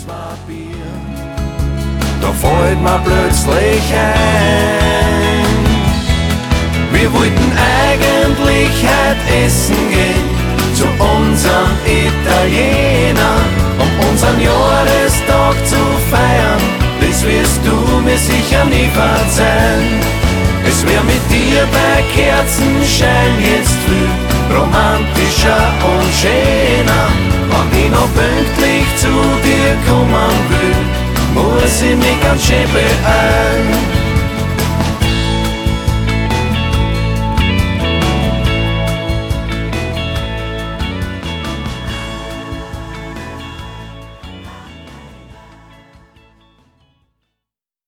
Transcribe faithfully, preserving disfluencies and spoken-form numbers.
zwei Bier. Da fällt mir plötzlich ein, wir wollten eigentlich heute essen gehen zu unserem Italiener, um unseren Jahrestag zu feiern. Das wirst du mir sicher nie verzeihen. Es wär mit dir bei Kerzenschein jetzt viel romantischer und schöner. Wenn ich noch pünktlich zu dir kommen will, muss ich mich ganz schön beeilen.